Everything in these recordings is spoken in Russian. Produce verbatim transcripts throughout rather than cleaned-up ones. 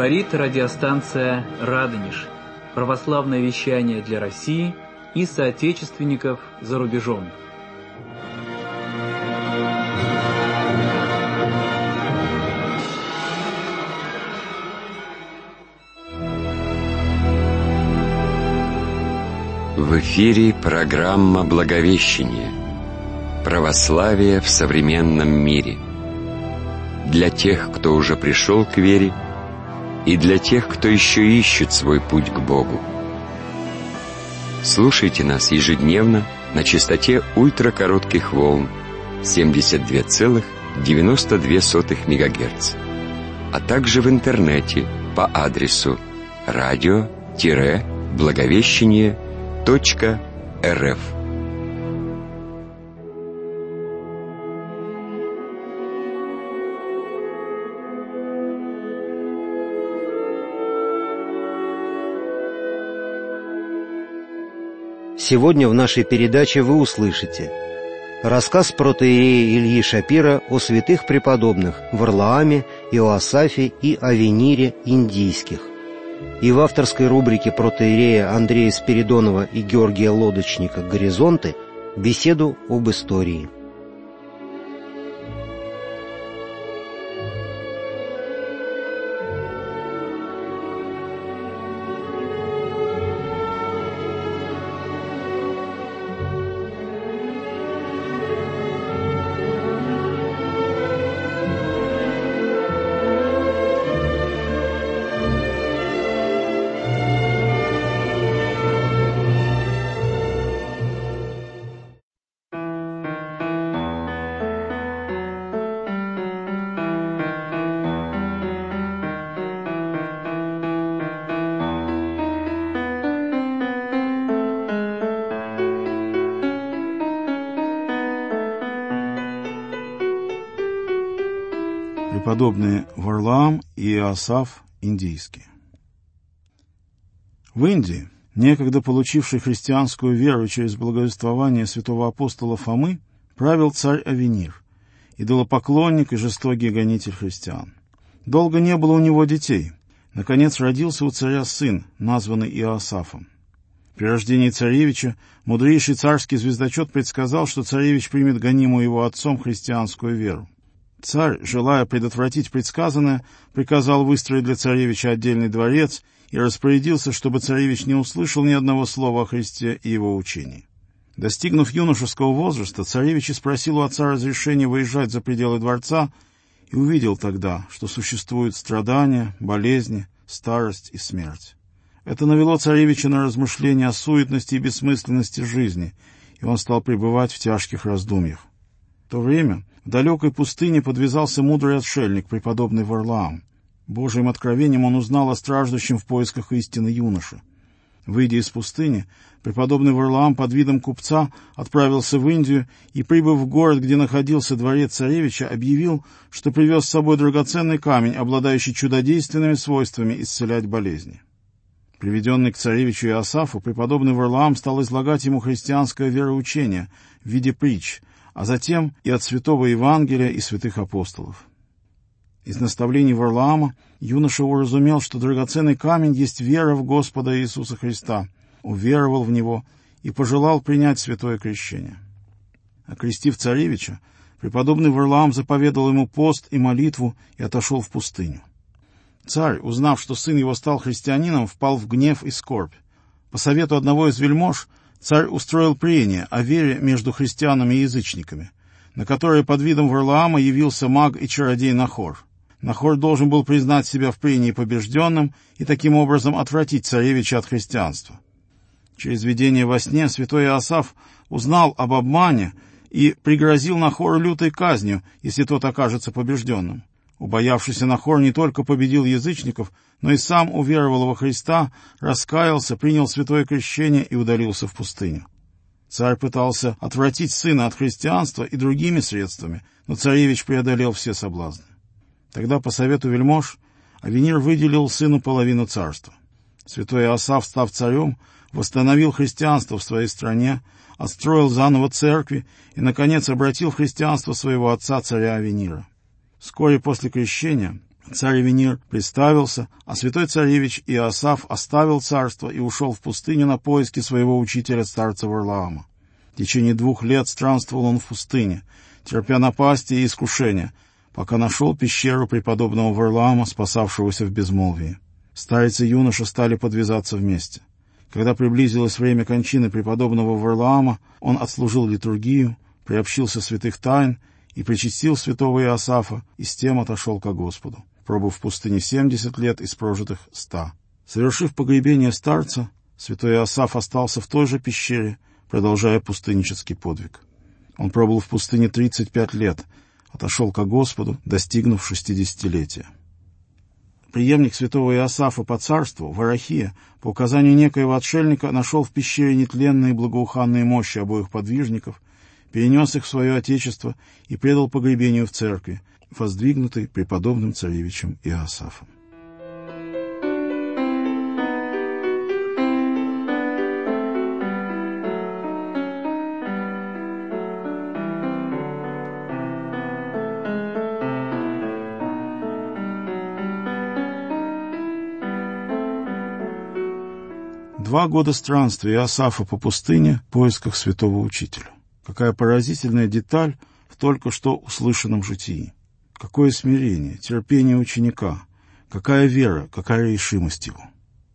Говорит радиостанция «Радонеж». Православное вещание для России и соотечественников за рубежом. В эфире программа «Благовещение. Православие в современном мире». Для тех, кто уже пришел к вере, и для тех, кто еще ищет свой путь к Богу. Слушайте нас ежедневно на частоте ультракоротких волн семьдесят два целых девяносто две сотых мегагерца, а также в интернете по адресу радио-благовещение точка рф. Сегодня в нашей передаче вы услышите рассказ протоиерея Ильи Шапира о святых преподобных Варлааме, Иоасафе и Авенире индийских. И в авторской рубрике протоиерея Андрея Спиридонова и Георгия Лодочника «Горизонты» беседу об истории. Преподобные Варлаам и Иоасаф индийские. В Индии, некогда получивший христианскую веру через благовествование святого апостола Фомы, правил царь Авенир, идолопоклонник и жестокий гонитель христиан. Долго не было у него детей. Наконец родился у царя сын, названный Иоасафом. При рождении царевича мудрейший царский звездочет предсказал, что царевич примет гонимую его отцом христианскую веру. Царь, желая предотвратить предсказанное, приказал выстроить для царевича отдельный дворец и распорядился, чтобы царевич не услышал ни одного слова о Христе и его учении. Достигнув юношеского возраста, царевич спросил у отца разрешения выезжать за пределы дворца и увидел тогда, что существуют страдания, болезни, старость и смерть. Это навело царевича на размышления о суетности и бессмысленности жизни, и он стал пребывать в тяжких раздумьях. В то время в далекой пустыне подвязался мудрый отшельник, преподобный Варлаам. Божьим откровением он узнал о страждущем в поисках истины юноше. Выйдя из пустыни, преподобный Варлаам под видом купца отправился в Индию и, прибыв в город, где находился дворец царевича, объявил, что привез с собой драгоценный камень, обладающий чудодейственными свойствами исцелять болезни. Приведенный к царевичу Иоасафу, преподобный Варлаам стал излагать ему христианское вероучение в виде притч, а затем и от святого Евангелия и святых апостолов. Из наставлений Варлаама юноша уразумел, что драгоценный камень есть вера в Господа Иисуса Христа, уверовал в Него и пожелал принять святое крещение. Окрестив царевича, преподобный Варлаам заповедал ему пост и молитву и отошел в пустыню. Царь, узнав, что сын его стал христианином, впал в гнев и скорбь. По совету одного из вельмож царь устроил прения о вере между христианами и язычниками, на которое под видом Варлаама явился маг и чародей Нахор. Нахор должен был признать себя в прении побежденным и таким образом отвратить царевича от христианства. Через видение во сне святой Иоасаф узнал об обмане и пригрозил Нахору лютой казнью, если тот окажется побежденным. Убоявшийся Нахор не только победил язычников, но и сам уверовал во Христа, раскаялся, принял святое крещение и удалился в пустыню. Царь пытался отвратить сына от христианства и другими средствами, но царевич преодолел все соблазны. Тогда, по совету вельмож, Авенир выделил сыну половину царства. Святой Иоасаф, став царем, восстановил христианство в своей стране, отстроил заново церкви и, наконец, обратил в христианство своего отца, царя Авенира. Вскоре после крещения Царь Авенир представился, а святой царевич Иосаф оставил царство и ушел в пустыню на поиски своего учителя, старца Варлаама. В течение двух лет странствовал он в пустыне, терпя напасти и искушения, пока нашел пещеру преподобного Варлаама, спасавшегося в безмолвии. Старец и юноша стали подвязаться вместе. Когда приблизилось время кончины преподобного Варлаама, он отслужил литургию, приобщился святых тайн и причастил святого Иосафа, и с тем отошел ко Господу, пробыв в пустыне семьдесят лет из прожитых ста. Совершив погребение старца, святой Иосаф остался в той же пещере, продолжая пустыннический подвиг. Он пробыл в пустыне тридцать пять лет, отошел ко Господу, достигнув шестидесятилетия. Преемник святого Иосафа по царству, Варахия, по указанию некоего отшельника, нашел в пещере нетленные благоуханные мощи обоих подвижников, перенес их в свое отечество и предал погребению в церкви, воздвигнутой преподобным царевичем Иосафом. Два года странствия Иосафа по пустыне в поисках святого учителя. Какая поразительная деталь в только что услышанном житии. Какое смирение, терпение ученика, какая вера, какая решимость его.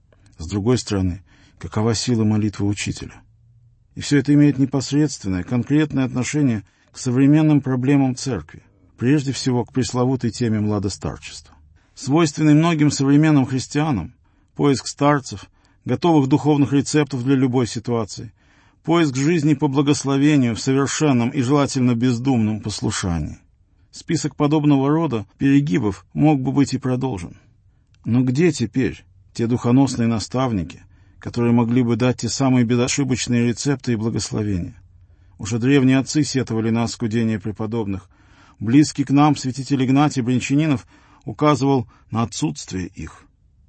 С другой стороны, какова сила молитвы учителя. И все это имеет непосредственное, конкретное отношение к современным проблемам церкви, прежде всего к пресловутой теме младостарчества. Свойственный многим современным христианам поиск старцев, готовых духовных рецептов для любой ситуации, поиск жизни по благословению в совершенном и желательно бездумном послушании. Список подобного рода перегибов мог бы быть и продолжен. Но где теперь те духоносные наставники, которые могли бы дать те самые безошибочные рецепты и благословения? Уже древние отцы сетовали на оскудение преподобных. Близкий к нам святитель Игнатий Брянчанинов указывал на отсутствие их.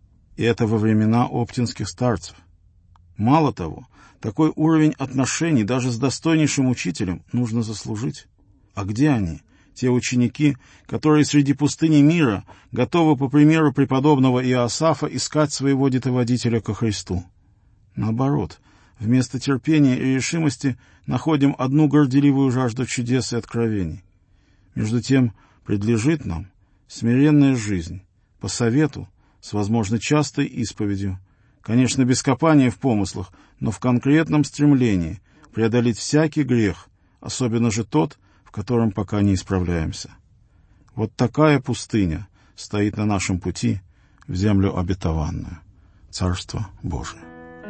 И это во времена оптинских старцев. Мало того, такой уровень отношений даже с достойнейшим учителем нужно заслужить. А где они, те ученики, которые среди пустыни мира готовы, по примеру преподобного Иосафа, искать своего детоводителя ко Христу? Наоборот, вместо терпения и решимости находим одну горделивую жажду чудес и откровений. Между тем, предлежит нам смиренная жизнь, по совету, с, возможно, частой исповедью, конечно, без копания в помыслах, но в конкретном стремлении преодолеть всякий грех, особенно же тот, в котором пока не исправляемся. Вот такая пустыня стоит на нашем пути в землю обетованную, Царство Божие.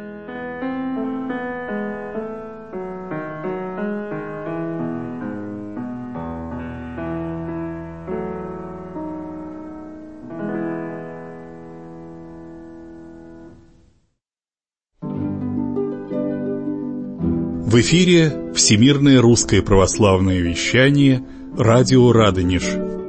В эфире Всемирное русское православное вещание «Радио Радонеж».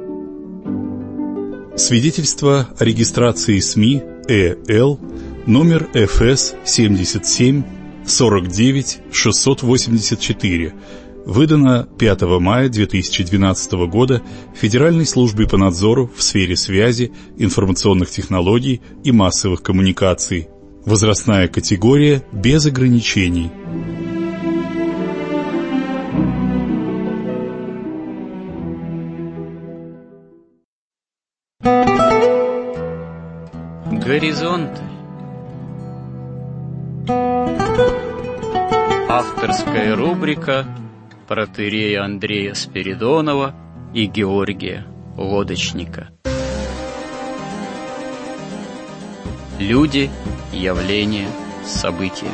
Свидетельство о регистрации СМИ ЭЛ номер эф эс семьдесят семь сорок девять шестьсот восемьдесят четыре, выдано пятого мая две тысячи двенадцатого года Федеральной службой по надзору в сфере связи, информационных технологий и массовых коммуникаций. Возрастная категория без ограничений. Горизонты. Авторская рубрика протоиерея Андрея Спиридонова и Георгия Лодочника. Люди, явления, события.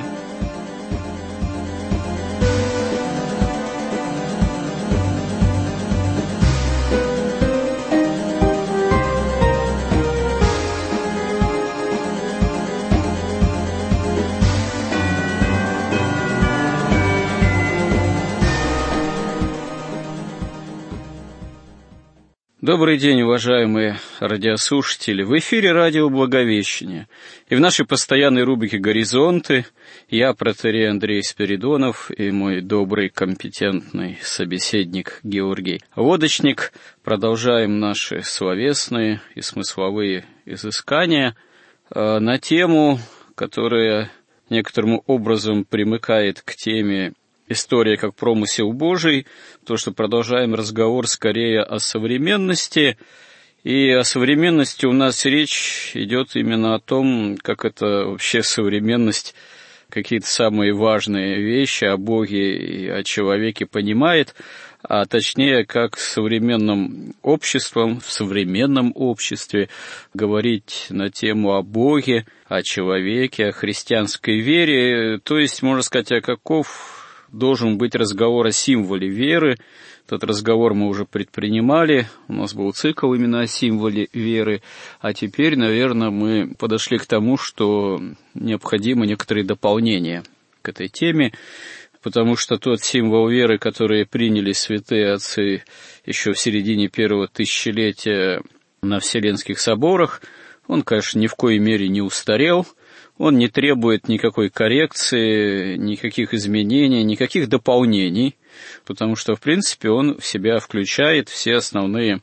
Добрый день, уважаемые радиослушатели. В эфире радио «Благовещение». И в нашей постоянной рубрике «Горизонты» я, протоиерей Андрей Спиридонов, и мой добрый, компетентный собеседник Георгий Лодочник продолжаем наши словесные и смысловые изыскания на тему, которая некоторым образом примыкает к теме «История как промысел Божий», то, что продолжаем разговор скорее о современности. И о современности у нас речь идет именно о том, как это вообще современность какие-то самые важные вещи о Боге и о человеке понимает, а точнее, как современным обществом, в современном обществе говорить на тему о Боге, о человеке, о христианской вере, то есть, можно сказать, о каков должен быть разговор о символе веры. Этот разговор мы уже предпринимали, у нас был цикл именно о символе веры, а теперь, наверное, мы подошли к тому, что необходимо некоторые дополнения к этой теме, потому что тот символ веры, который приняли святые отцы еще в середине первого тысячелетия на Вселенских соборах, он, конечно, ни в коей мере не устарел. Он не требует никакой коррекции, никаких изменений, никаких дополнений, потому что, в принципе, он в себя включает все основные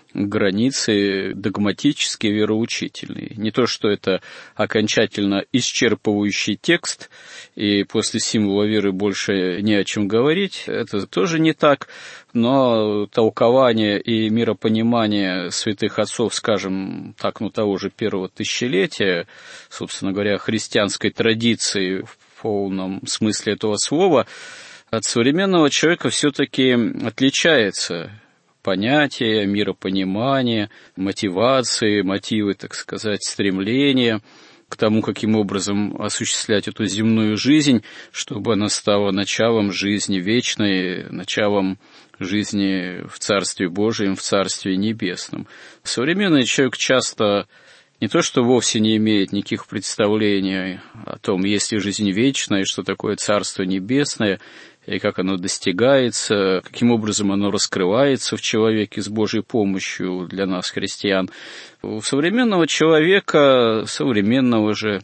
границы догматические, вероучительные. Не то, что это окончательно исчерпывающий текст, и после символа веры больше не о чем говорить, это тоже не так, но толкование и миропонимание святых отцов, скажем так, ну того же первого тысячелетия, собственно говоря, христианской традиции в полном смысле этого слова, от современного человека все-таки отличается. Понятия, миропонимания, мотивации, мотивы, так сказать, стремления к тому, каким образом осуществлять эту земную жизнь, чтобы она стала началом жизни вечной, началом жизни в Царстве Божьем, в Царстве Небесном. Современный человек часто не то что вовсе не имеет никаких представлений о том, есть ли жизнь вечная, и что такое Царство Небесное, и как оно достигается, каким образом оно раскрывается в человеке с Божьей помощью для нас, христиан. У современного человека, современного же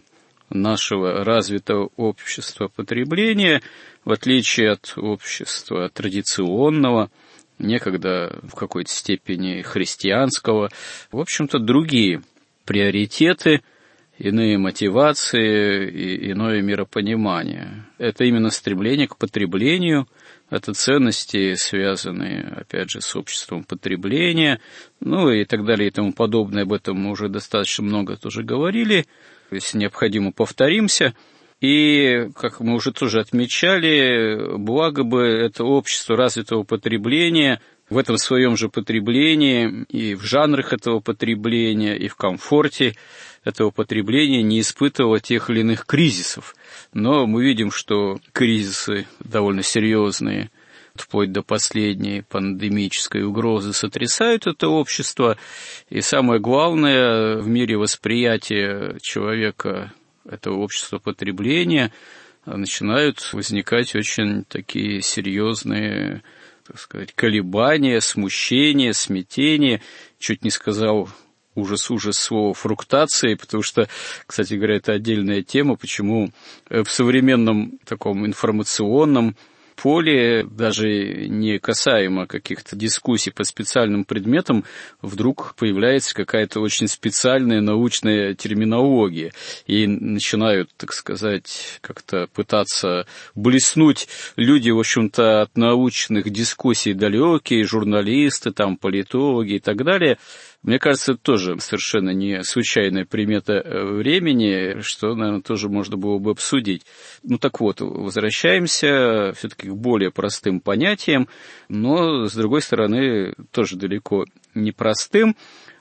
нашего развитого общества потребления, в отличие от общества традиционного, некогда в какой-то степени христианского, в общем-то, другие приоритеты, иные мотивации и иное миропонимание. Это именно стремление к потреблению, это ценности, связанные, опять же, с обществом потребления, ну и так далее и тому подобное. Об этом мы уже достаточно много тоже говорили, если необходимо, повторимся. И, как мы уже тоже отмечали, благо бы это общество развитого потребления в этом своем же потреблении и в жанрах этого потребления, и в комфорте этого потребления не испытывало тех или иных кризисов. Но мы видим, что кризисы довольно серьезные, вплоть до последней пандемической угрозы, сотрясают это общество. И самое главное, в мире восприятия человека этого общества потребления начинают возникать очень такие серьезные, так сказать, колебания, смущения, смятения. Чуть не сказал ужас-ужас слова фруктации, потому что, кстати говоря, это отдельная тема, почему в современном таком информационном поле, даже не касаемо каких-то дискуссий по специальным предметам, вдруг появляется какая-то очень специальная научная терминология, и начинают, так сказать, как-то пытаться блеснуть люди, в общем-то, от научных дискуссий далекие, журналисты, там, политологи и так далее. Мне кажется, это тоже совершенно не случайная примета времени, что, наверное, тоже можно было бы обсудить. Ну так вот, возвращаемся все-таки к более простым понятиям, но, с другой стороны, тоже далеко не простым,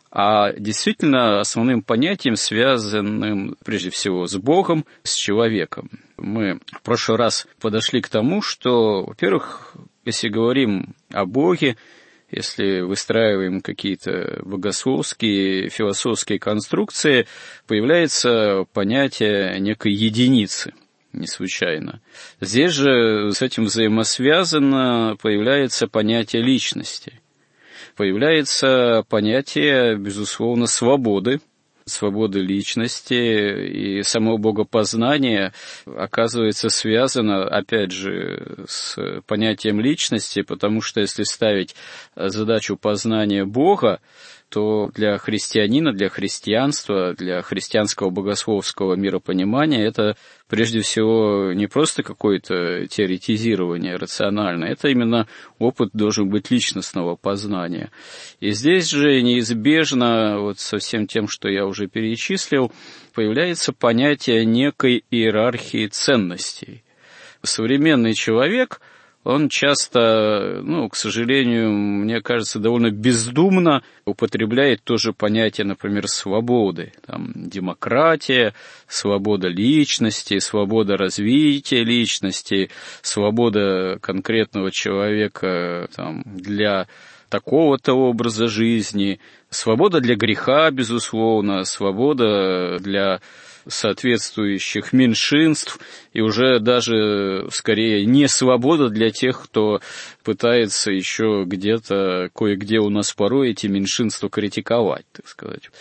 а действительно основным понятием, связанным прежде всего с Богом, с человеком. Мы в прошлый раз подошли к тому, что, во-первых, если говорим о Боге, если выстраиваем какие-то богословские, философские конструкции, появляется понятие некой единицы, не случайно. Здесь же с этим взаимосвязано появляется понятие личности. появляется понятие, безусловно, свободы, свободы личности, и само богопознание оказывается связано, опять же, с понятием личности, потому что если ставить задачу познания Бога, то для христианина, для христианства, для христианского богословского миропонимания это прежде всего не просто какое-то теоретизирование рациональное, это именно опыт должен быть личностного познания. И здесь же неизбежно, вот со всем тем, что я уже перечислил, появляется понятие некой иерархии ценностей. Современный человек, он часто, ну, к сожалению, мне кажется, довольно бездумно употребляет тоже понятие, например, свободы. Там, демократия, свобода личности, свобода развития личности, свобода конкретного человека там, для такого-то образа жизни, свобода для греха, безусловно, свобода для соответствующих меньшинств, и уже даже, скорее, не свобода для тех, кто пытается еще где-то, кое-где у нас порой эти меньшинства критиковать, так сказать.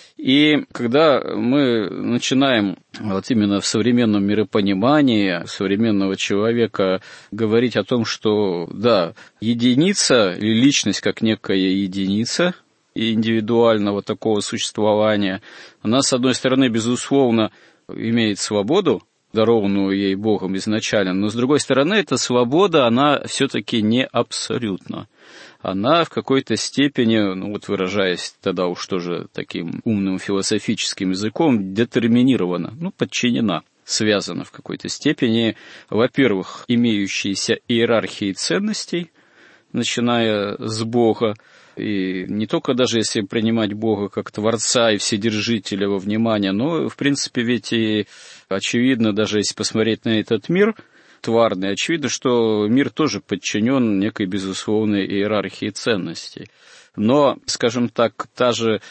И когда мы начинаем вот именно в современном миропонимании современного человека говорить о том, что, да, единица или личность как некая единица, и индивидуального такого существования, она, с одной стороны, безусловно, имеет свободу, дарованную ей Богом изначально, но, с другой стороны, эта свобода, она все-таки не абсолютна. Она в какой-то степени, ну вот выражаясь тогда уж тоже таким умным философическим языком, детерминирована, ну, подчинена, связана в какой-то степени, во-первых, имеющейся иерархией ценностей, начиная с Бога, и не только даже если принимать Бога как Творца и Вседержителя во внимание, но, в принципе, ведь и очевидно, даже если посмотреть на этот мир тварный, очевидно, что мир тоже подчинен некой безусловной иерархии ценностей. Но, скажем так, та же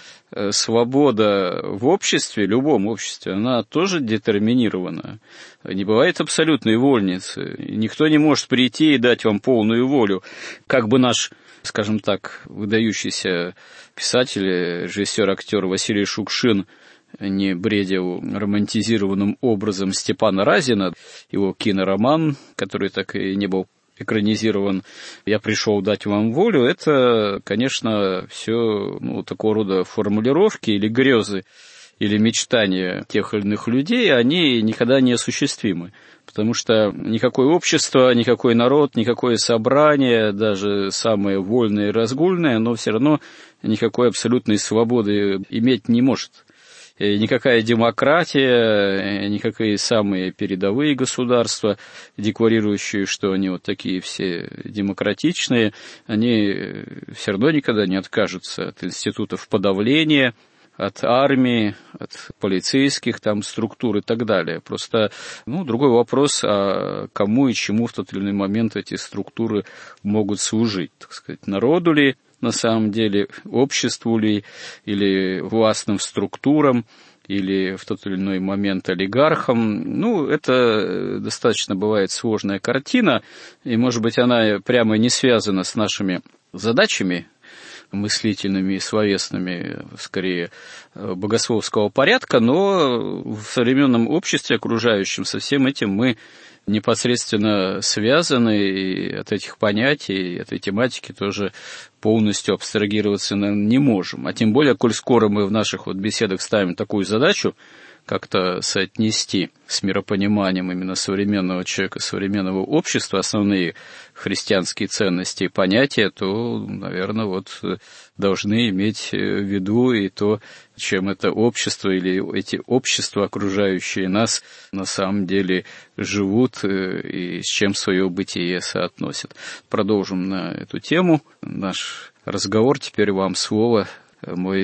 свобода в обществе, любом обществе, она тоже детерминирована. Не бывает абсолютной вольницы. Никто не может прийти и дать вам полную волю. Как бы наш, скажем так, выдающийся писатель, режиссер, актер Василий Шукшин не бредил романтизированным образом Степана Разина, его кинороман, который так и не был экранизирован «Я пришел дать вам волю», это, конечно, все ну, такого рода формулировки или грезы, или мечтания тех или иных людей, они никогда не осуществимы. Потому что никакое общество, никакой народ, никакое собрание, даже самое вольное и разгульное, оно все равно никакой абсолютной свободы иметь не может. И никакая демократия, никакие самые передовые государства, декларирующие, что они вот такие все демократичные, они все равно никогда не откажутся от институтов подавления, от армии, от полицейских там структур и так далее. Просто, ну, другой вопрос, а кому и чему в тот или иной момент эти структуры могут служить, так сказать, народу ли, на самом деле, обществу ли, или властным структурам, или в тот или иной момент олигархам. Ну, это достаточно бывает сложная картина, и, может быть, она прямо не связана с нашими задачами мыслительными и словесными, скорее, богословского порядка, но в современном обществе окружающем со всем этим мы непосредственно связаны, и от этих понятий, и от этой тематики тоже полностью абстрагироваться не можем. А тем более, коль скоро мы в наших вот беседах ставим такую задачу, как-то соотнести с миропониманием именно современного человека, современного общества основные христианские ценности и понятия, то, наверное, вот должны иметь в виду и то, чем это общество или эти общества, окружающие нас, на самом деле живут и с чем свое бытие соотносят. Продолжим на эту тему наш разговор. Теперь вам слово, мой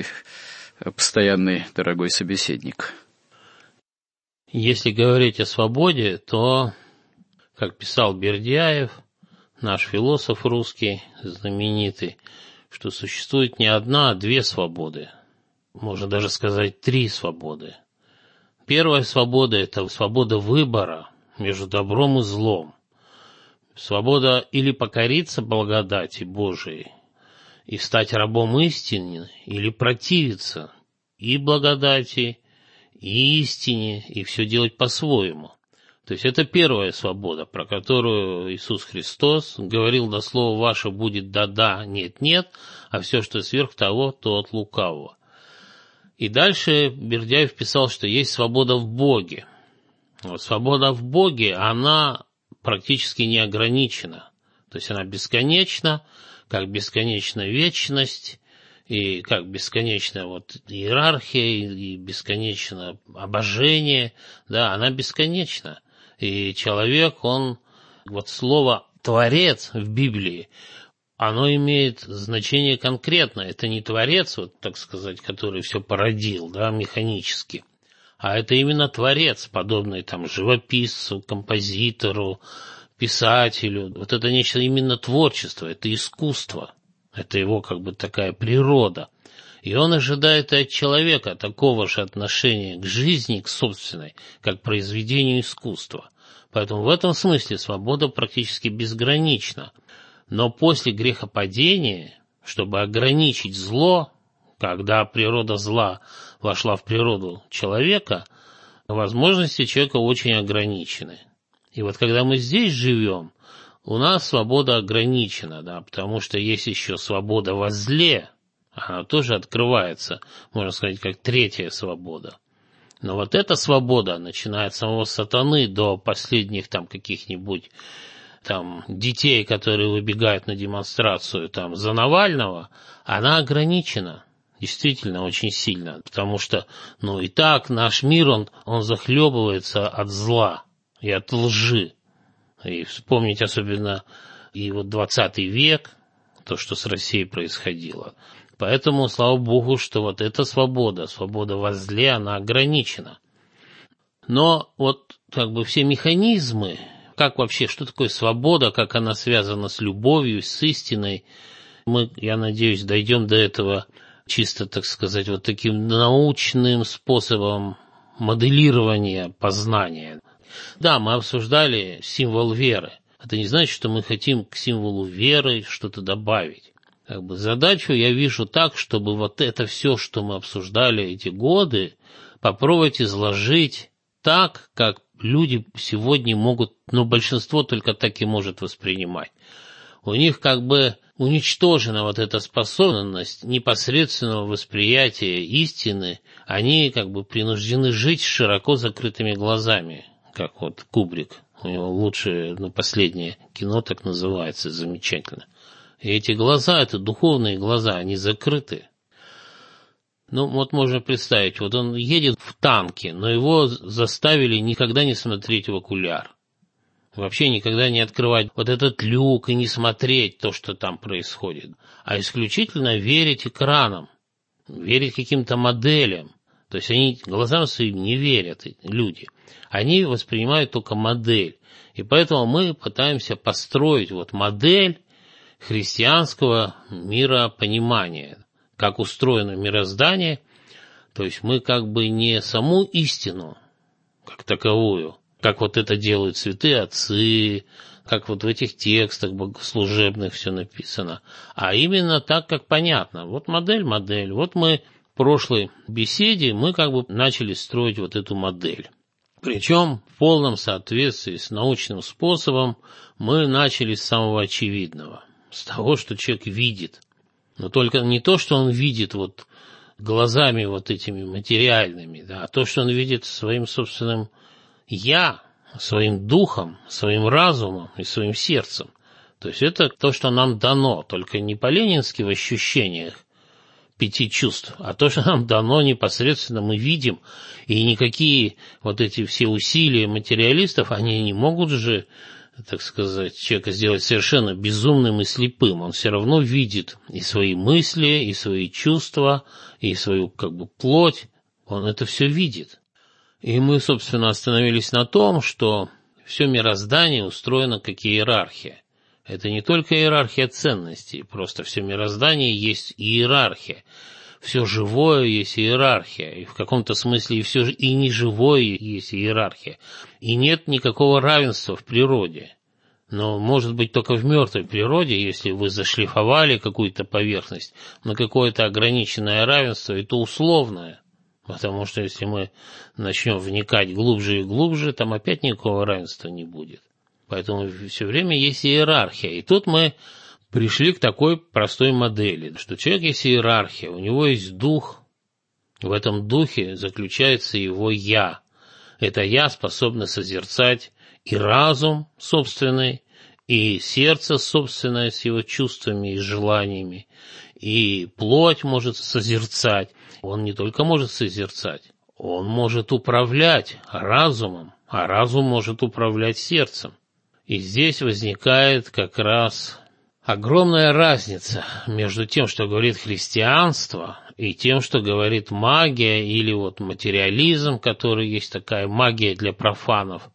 постоянный дорогой собеседник. Если говорить о свободе, то, как писал Бердяев, наш философ русский, знаменитый, что существует не одна, а две свободы. Можно даже сказать, три свободы. Первая свобода – это свобода выбора между добром и злом. Свобода или покориться благодати Божией, и стать рабом истины, или противиться и благодати, и истине, и все делать по-своему. То есть это первая свобода, про которую Иисус Христос говорил: «Да слово ваше будет да-да, нет-нет, а все, что сверх того, то от лукавого». И дальше Бердяев писал, что есть свобода в Боге. Вот свобода в Боге, она практически не ограничена. То есть она бесконечна, как бесконечна вечность, и как бесконечная вот иерархия, и бесконечно обожение, да, она бесконечна. И человек, он, вот слово «творец» в Библии, оно имеет значение конкретное. Это не творец, вот так сказать, который все породил, да, механически, а это именно творец, подобный там живописцу, композитору, писателю. Вот это нечто именно творчество, это искусство, это его как бы такая природа. И он ожидает и от человека такого же отношения к жизни, к собственной, как к произведению искусства. Поэтому в этом смысле свобода практически безгранична. Но после грехопадения, чтобы ограничить зло, когда природа зла вошла в природу человека, возможности человека очень ограничены. И вот когда мы здесь живем, у нас свобода ограничена, да, потому что есть еще свобода во зле, она тоже открывается, можно сказать, как третья свобода. Но вот эта свобода, начиная от самого сатаны до последних там каких-нибудь там детей, которые выбегают на демонстрацию там за Навального, она ограничена, действительно очень сильно, потому что, ну и так наш мир, он, он захлебывается от зла и от лжи. И вспомнить особенно и вот двадцатый век, то, что с Россией происходило. Поэтому, слава Богу, что вот эта свобода, свобода во зле, она ограничена. Но вот как бы все механизмы, как вообще, что такое свобода, как она связана с любовью, с истиной, мы, я надеюсь, дойдем до этого чисто, так сказать, вот таким научным способом моделирования познания. Да, мы обсуждали символ веры. Это не значит, что мы хотим к символу веры что-то добавить. Как бы задачу я вижу так, чтобы вот это все, что мы обсуждали эти годы, попробовать изложить так, как люди сегодня могут, ну, большинство только так и может воспринимать. У них как бы уничтожена вот эта способность непосредственного восприятия истины, они как бы принуждены жить с широко закрытыми глазами, как вот Кубрик, у него лучшее, ну, последнее кино так называется, замечательно. И эти глаза, это духовные глаза, они закрыты. Ну, вот можно представить, вот он едет в танке, но его заставили никогда не смотреть в окуляр. Вообще никогда не открывать вот этот люк и не смотреть то, что там происходит, а исключительно верить экранам, верить каким-то моделям. То есть они глазам своим не верят, люди. Они воспринимают только модель. И поэтому мы пытаемся построить вот модель христианского миропонимания, как устроено мироздание. То есть мы как бы не саму истину как таковую, как вот это делают святые отцы, как вот в этих текстах богослужебных все написано, а именно так, как понятно. Вот модель, модель. Вот мы в прошлой беседе мы как бы начали строить вот эту модель. Причем в полном соответствии с научным способом мы начали с самого очевидного, с того, что человек видит. Но только не то, что он видит вот глазами вот этими материальными, да, а то, что он видит своим собственным «я», своим духом, своим разумом и своим сердцем. То есть это то, что нам дано, только не по-ленински в ощущениях пяти чувств, а то, что нам дано непосредственно мы видим, и никакие вот эти все усилия материалистов, они не могут же, так сказать, человека сделать совершенно безумным и слепым. Он все равно видит и свои мысли, и свои чувства, и свою как бы плоть, он это все видит. И мы, собственно, остановились на том, что все мироздание устроено как иерархия. Это не только иерархия ценностей, просто все мироздание есть иерархия. Все живое есть иерархия, и в каком-то смысле и все и неживое есть иерархия. И нет никакого равенства в природе. Но может быть только в мертвой природе, если вы зашлифовали какую-то поверхность на какое-то ограниченное равенство, и то условное. Потому что если мы начнем вникать глубже и глубже, там опять никакого равенства не будет. Поэтому все время есть иерархия. И тут мы пришли к такой простой модели, что человек есть иерархия, у него есть дух, в этом духе заключается его «я». Это «я» способно созерцать и разум собственный, и сердце собственное с его чувствами и желаниями, и плоть может созерцать. Он не только может созерцать, он может управлять разумом, а разум может управлять сердцем. И здесь возникает как раз огромная разница между тем, что говорит христианство, и тем, что говорит магия или вот материализм, который есть такая магия для профанов,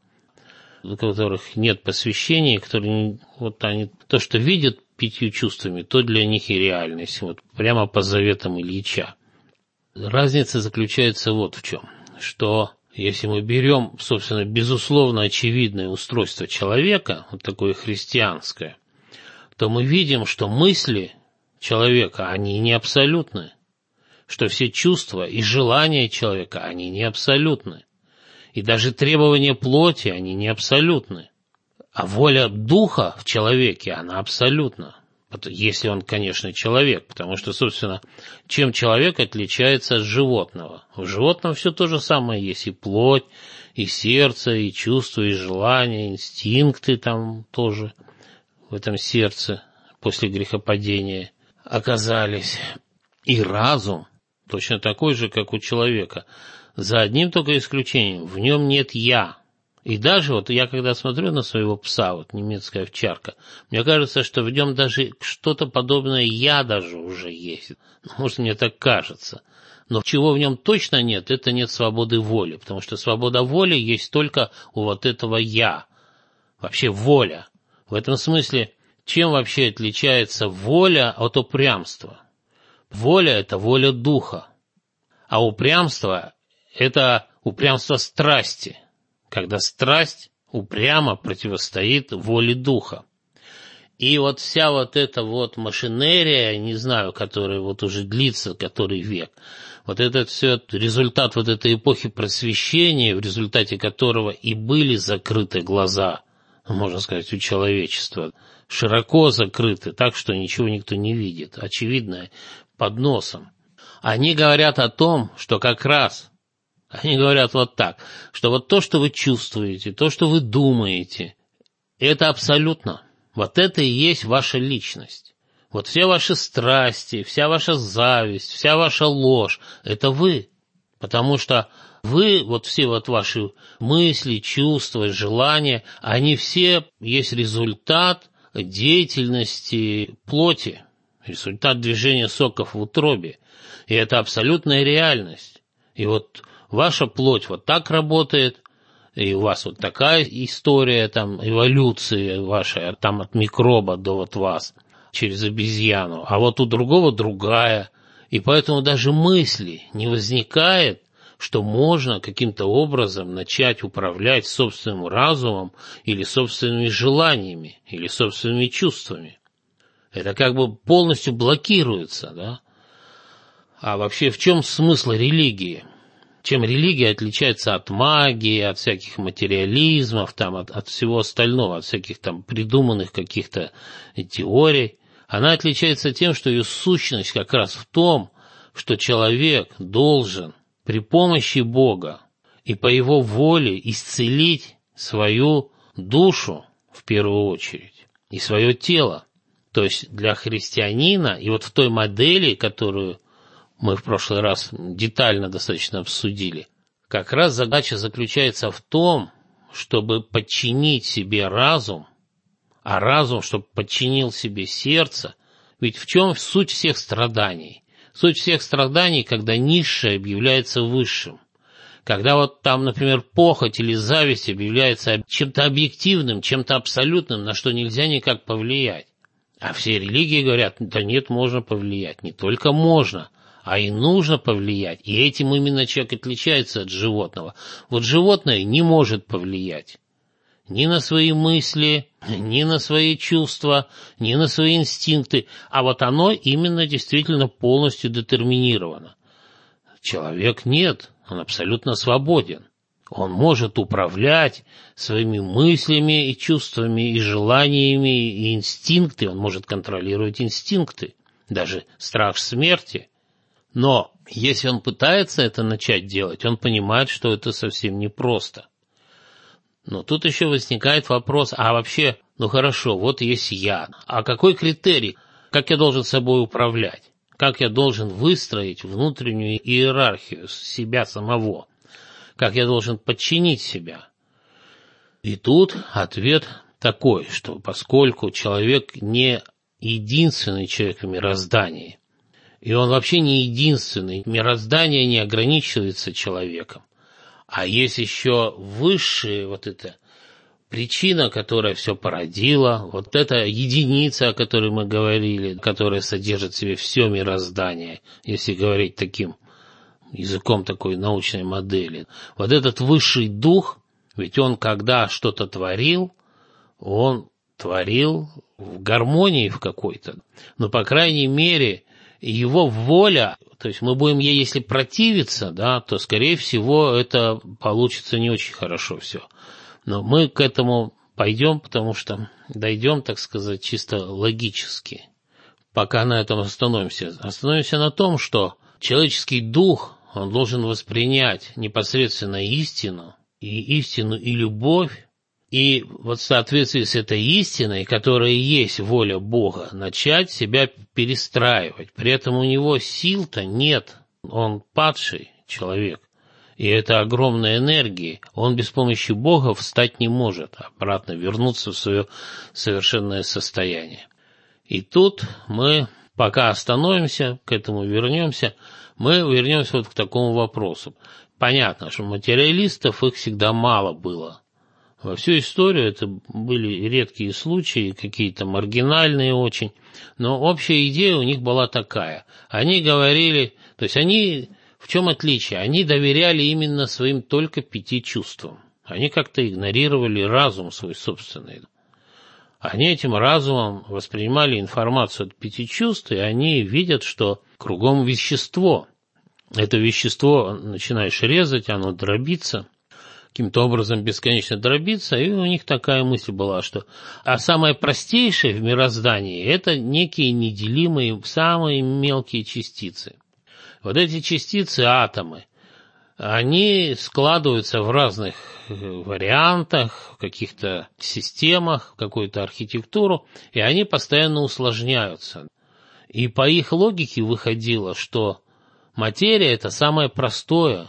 у которых нет посвящения, которые вот они то, что видят пятью чувствами, то для них и реальность, вот прямо по заветам Ильича. Разница заключается вот в чем, что если мы берем, собственно, безусловно очевидное устройство человека, вот такое христианское, то мы видим, что мысли человека, они не абсолютны, что все чувства и желания человека, они не абсолютны, и даже требования плоти, они не абсолютны, а воля духа в человеке, она абсолютна, если он, конечно, человек, потому что, собственно, чем человек отличается от животного? В животном все то же самое есть, и плоть, и сердце, и чувства, и желания, инстинкты там тоже в этом сердце после грехопадения оказались. И разум точно такой же, как у человека, за одним только исключением, в нем нет «я». И даже вот я когда смотрю на своего пса, вот немецкая овчарка, мне кажется, что в нем даже что-то подобное «я» даже уже есть. Может, мне так кажется. Но чего в нем точно нет, это нет свободы воли, потому что свобода воли есть только у вот этого «я». Вообще воля. В этом смысле, чем вообще отличается воля от упрямства? Воля – это воля духа, а упрямство – это упрямство страсти, когда страсть упрямо противостоит воле духа. И вот вся вот эта вот машинерия, не знаю, которая вот уже длится который век, вот этот все результат вот этой эпохи просвещения, в результате которого и были закрыты глаза, можно сказать, у человечества, широко закрыты, так что ничего никто не видит, очевидно, под носом. Они говорят о том, что как раз Они говорят вот так, что вот то, что вы чувствуете, то, что вы думаете, это абсолютно. Вот это и есть ваша личность. Вот все ваши страсти, вся ваша зависть, вся ваша ложь – это вы. Потому что вы, вот все вот ваши мысли, чувства, желания, они все есть результат деятельности плоти, результат движения соков в утробе. И это абсолютная реальность. И вот ваша плоть вот так работает, и у вас вот такая история там эволюции вашей, там от микроба до вот вас, через обезьяну, а вот у другого другая. И поэтому даже мысли не возникает, что можно каким-то образом начать управлять собственным разумом или собственными желаниями, или собственными чувствами. Это как бы полностью блокируется, да? А вообще в чем смысл религии? Чем религия отличается от магии, от всяких материализмов, там, от, от всего остального, от всяких там придуманных каких-то теорий? Она отличается тем, что ее сущность как раз в том, что человек должен при помощи Бога и по его воле исцелить свою душу в первую очередь и свое тело. То есть для христианина, и вот в той модели, которую мы в прошлый раз детально достаточно обсудили, как раз задача заключается в том, чтобы подчинить себе разум, а разум, чтобы подчинил себе сердце. Ведь в чем суть всех страданий? Суть всех страданий, когда низшее объявляется высшим. Когда вот там, например, похоть или зависть объявляется чем-то объективным, чем-то абсолютным, на что нельзя никак повлиять. А все религии говорят, да нет, можно повлиять. Не только можно, а и нужно повлиять. И этим именно человек отличается от животного. Вот животное не может повлиять. ни на свои мысли, ни на свои чувства, ни на свои инстинкты, а вот оно именно действительно полностью детерминировано. Человек нет, он абсолютно свободен. Он может управлять своими мыслями и чувствами, и желаниями, и инстинкты, он может контролировать инстинкты, даже страх смерти. Но если он пытается это начать делать, он понимает, что это совсем непросто. Но тут еще возникает вопрос, а вообще, ну хорошо, вот есть я, а какой критерий, как я должен собой управлять, как я должен выстроить внутреннюю иерархию себя самого, как я должен подчинить себя? И тут ответ такой, что поскольку человек не единственный человек в мироздании, и он вообще не единственный, мироздание не ограничивается человеком, а есть еще высшая вот эта причина, которая все породила, вот эта единица, о которой мы говорили, которая содержит в себе все мироздание, если говорить таким языком такой научной модели. Вот этот высший дух, ведь он когда что-то творил, он творил в гармонии в какой-то, но, по крайней мере, его воля, то есть мы будем ей, если противиться, да, то, скорее всего, это получится не очень хорошо все. Но мы к этому пойдем, потому что дойдем, так сказать, чисто логически. Пока на этом остановимся. Остановимся на том, что человеческий дух, он должен воспринять непосредственно истину, и истину, и любовь, и вот в соответствии с этой истиной, которая есть воля Бога, начать себя перестраивать. При этом у него сил-то нет, он падший человек, и это огромная энергия, он без помощи Бога встать не может, обратно вернуться в свое совершенное состояние. И тут мы пока остановимся, к этому вернемся, мы вернемся вот к такому вопросу. Понятно, что материалистов их всегда мало было. Во всю историю это были редкие случаи, какие-то маргинальные очень, но общая идея у них была такая. Они говорили, то есть они, в чем отличие? Они доверяли именно своим только пяти чувствам. Они как-то игнорировали разум свой собственный. Они этим разумом воспринимали информацию от пяти чувств, и они видят, что кругом вещество. Это вещество начинаешь резать, оно дробится, каким-то образом бесконечно дробится, и у них такая мысль была, что а самое простейшее в мироздании – это некие неделимые, самые мелкие частицы. Вот эти частицы, атомы, они складываются в разных вариантах, в каких-то системах, в какую-то архитектуру, и они постоянно усложняются. И по их логике выходило, что материя – это самое простое,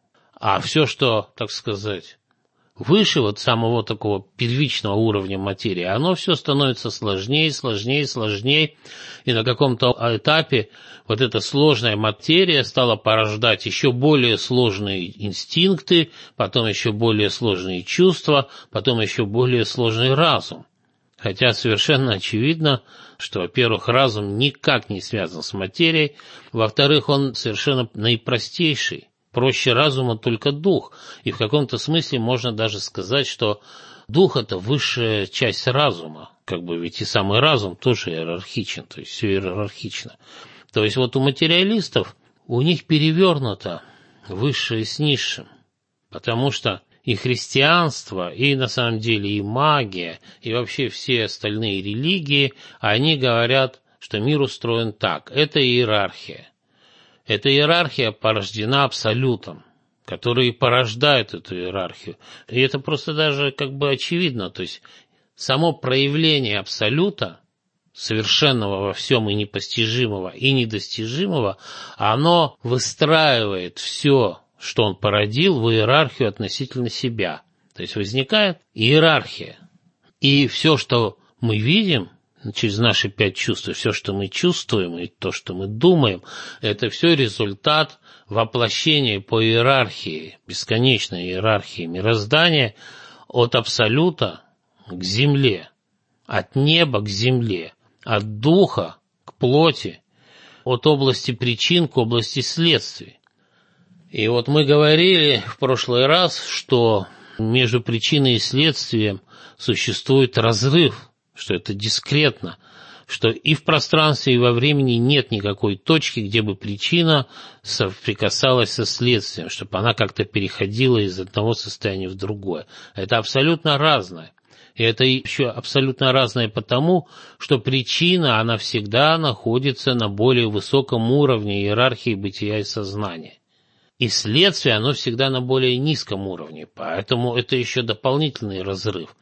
а все, что, так сказать, выше вот самого такого первичного уровня материи, оно все становится сложнее, сложнее, сложнее, и на каком-то этапе вот эта сложная материя стала порождать еще более сложные инстинкты, потом еще более сложные чувства, потом еще более сложный разум. Хотя совершенно очевидно, что, во-первых, разум никак не связан с материей, во-вторых, он совершенно наипростейший. Проще разума только дух, и в каком-то смысле можно даже сказать, что дух – это высшая часть разума, как бы ведь и самый разум тоже иерархичен, то есть все иерархично. То есть вот у материалистов, у них перевернуто высшее с низшим, потому что и христианство, и на самом деле и магия, и вообще все остальные религии, они говорят, что мир устроен так, это иерархия. Эта иерархия порождена абсолютом, который порождает эту иерархию. И это просто даже как бы очевидно. То есть само проявление абсолюта, совершенного во всем и непостижимого, и недостижимого, оно выстраивает все, что он породил, в иерархию относительно себя. То есть возникает иерархия. И все, что мы видим через наши пять чувств, все, что мы чувствуем, и то, что мы думаем, это все результат воплощения по иерархии, бесконечной иерархии мироздания от абсолюта к земле, от неба к земле, от духа к плоти, от области причин к области следствий. И вот мы говорили в прошлый раз, что между причиной и следствием существует разрыв, что это дискретно, что и в пространстве, и во времени нет никакой точки, где бы причина соприкасалась со следствием, чтобы она как-то переходила из одного состояния в другое. Это абсолютно разное. И это еще абсолютно разное потому, что причина, она всегда находится на более высоком уровне иерархии бытия и сознания. И следствие, оно всегда на более низком уровне, поэтому это еще дополнительный разрыв.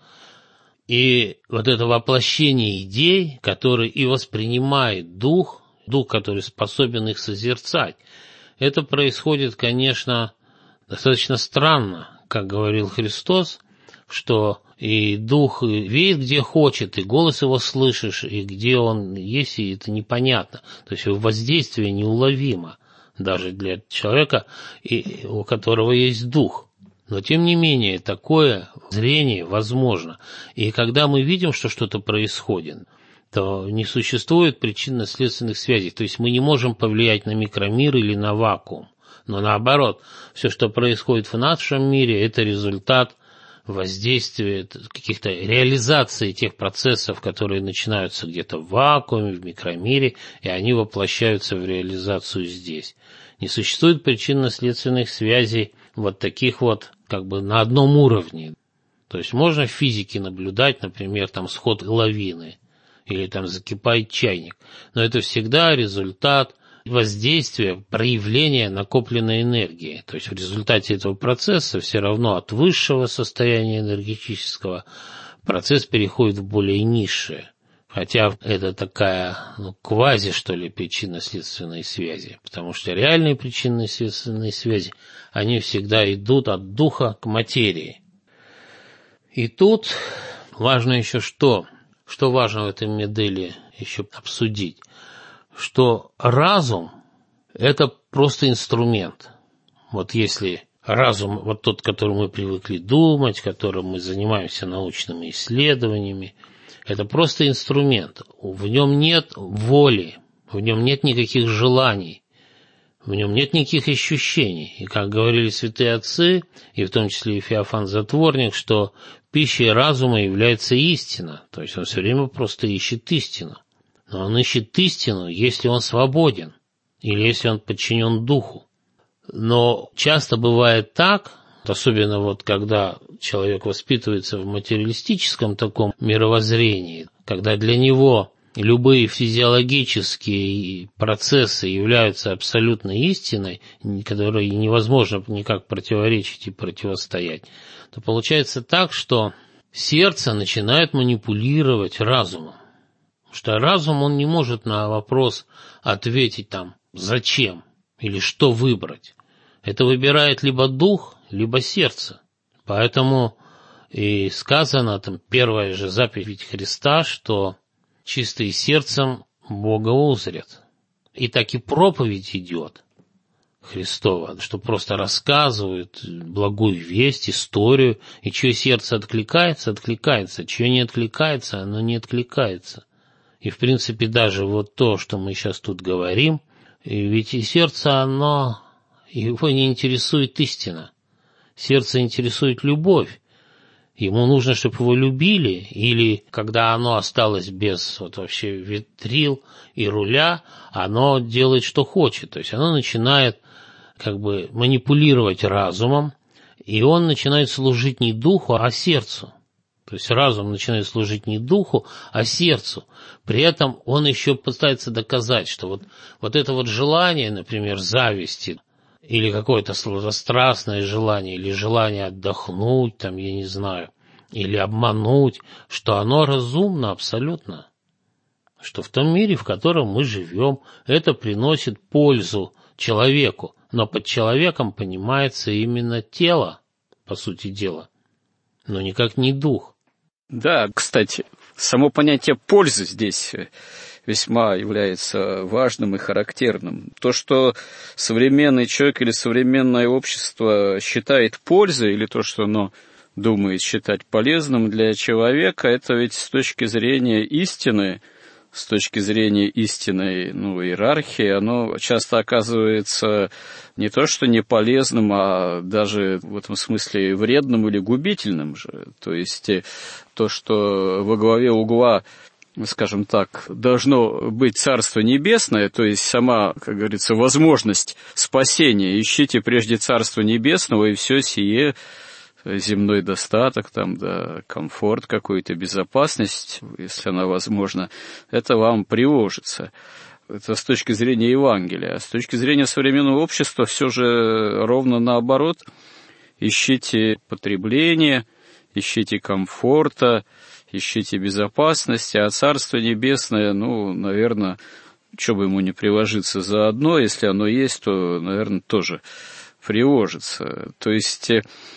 И вот это воплощение идей, которые и воспринимает дух, дух, который способен их созерцать, это происходит, конечно, достаточно странно, как говорил Христос, что и дух видит, где хочет, и голос его слышишь, и где он есть, и это непонятно. То есть воздействие неуловимо даже для человека, у которого есть дух. Но, тем не менее, такое зрение возможно. И когда мы видим, что что-то происходит, то не существует причинно-следственных связей. То есть мы не можем повлиять на микромир или на вакуум. Но наоборот, все, что происходит в нашем мире, это результат воздействия, каких-то реализации тех процессов, которые начинаются где-то в вакууме, в микромире, и они воплощаются в реализацию здесь. Не существует причинно-следственных связей вот таких вот, как бы на одном уровне. То есть можно в физике наблюдать, например, там сход лавины, или там закипает чайник, но это всегда результат воздействия, проявления накопленной энергии. То есть в результате этого процесса все равно от высшего состояния энергетического процесс переходит в более низшее. Хотя это такая, ну, квази, что ли, причинно-следственные связи. Потому что реальные причинно-следственные связи, они всегда идут от духа к материи. И тут важно еще что? Что важно в этой модели еще обсудить? Что разум – это просто инструмент. Вот если разум, вот тот, которым мы привыкли думать, которым мы занимаемся научными исследованиями, это просто инструмент. В нем нет воли, в нем нет никаких желаний, в нем нет никаких ощущений. И как говорили святые отцы, и в том числе и Феофан Затворник, что пищей разума является истина. То есть он все время просто ищет истину. Но он ищет истину, если он свободен, или если он подчинен духу. Но часто бывает так, особенно вот когда человек воспитывается в материалистическом таком мировоззрении, когда для него любые физиологические процессы являются абсолютной истиной, которой невозможно никак противоречить и противостоять, то получается так, что сердце начинает манипулировать разумом. Что разум, он не может на вопрос ответить там «зачем?» или «что выбрать?». Это выбирает либо дух, либо сердце. Поэтому и сказано, там, первая же заповедь Христа, что чистые сердцем Бога узрят. И так и проповедь идет Христова, что просто рассказывают благую весть, историю, и чье сердце откликается, откликается, чье не откликается, оно не откликается. И, в принципе, даже вот то, что мы сейчас тут говорим, ведь и сердце, оно, его не интересует истина. Сердце интересует любовь. Ему нужно, чтобы его любили, или когда оно осталось без вот вообще ветрил и руля, оно делает, что хочет. То есть оно начинает как бы манипулировать разумом, и он начинает служить не духу, а сердцу. То есть разум начинает служить не духу, а сердцу. При этом он еще пытается доказать, что вот, вот это вот желание, например, зависти, или какое-то сладострастное желание, или желание отдохнуть, там, я не знаю, или обмануть, что оно разумно абсолютно. Что в том мире, в котором мы живем, это приносит пользу человеку. Но под человеком понимается именно тело, по сути дела, но никак не дух. Да, кстати, само понятие пользы здесь весьма является важным и характерным. То, что современный человек или современное общество считает пользой, или то, что оно думает считать полезным для человека, это ведь с точки зрения истины с точки зрения истинной, ну, иерархии, оно часто оказывается не то что не полезным, а даже в этом смысле вредным или губительным же. То есть то, что во главе угла, скажем так, должно быть Царство Небесное, то есть сама, как говорится, возможность спасения. Ищите прежде Царство Небесного, и все сие, земной достаток, там, да, комфорт какой-то, безопасность, если она возможна, это вам приложится. Это с точки зрения Евангелия. А с точки зрения современного общества все же ровно наоборот. Ищите потребление, ищите комфорта, ищите безопасности, а Царство Небесное, ну, наверное, что бы ему не приложиться заодно, если оно есть, то, наверное, тоже приложится. То есть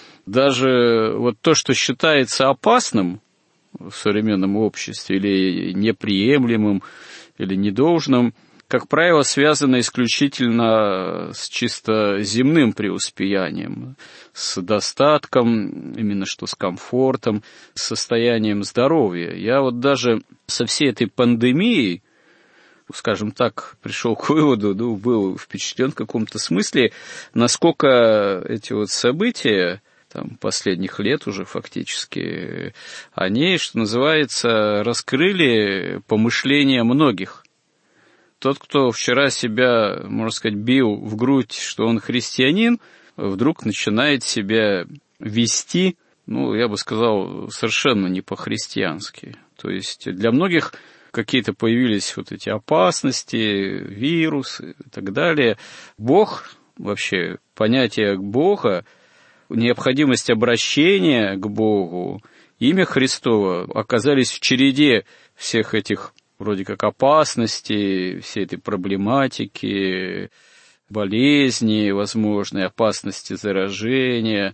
даже вот то, что считается опасным в современном обществе или неприемлемым, или недолжным, как правило, связано исключительно с чисто земным преуспеянием, с достатком, именно что с комфортом, с состоянием здоровья. Я вот даже со всей этой пандемией, скажем так, пришел к выводу, ну, был впечатлен в каком-то смысле, насколько эти вот события, там, последних лет уже фактически, они, что называется, раскрыли помышления многих. Тот, кто вчера себя, можно сказать, бил в грудь, что он христианин, вдруг начинает себя вести, ну, я бы сказал, совершенно не по-христиански. То есть для многих какие-то появились вот эти опасности, вирусы и так далее. Бог, вообще, понятие Бога, необходимость обращения к Богу, имя Христово оказались в череде всех этих вроде как опасностей, всей этой проблематики, болезни возможные, опасности заражения,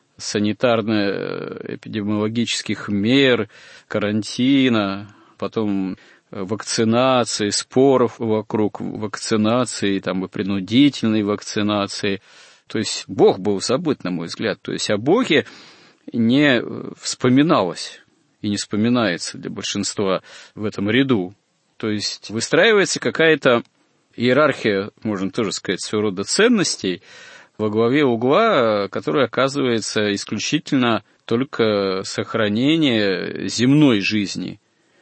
санитарно-эпидемиологических мер, карантина, потом вакцинации, споров вокруг вакцинации, там и принудительной вакцинации. То есть Бог был забыт, на мой взгляд. То есть о Боге не вспоминалось и не вспоминается для большинства в этом ряду. То есть выстраивается какая-то иерархия, можно тоже сказать, своего рода ценностей во главе угла, которая оказывается исключительно только сохранение земной жизни,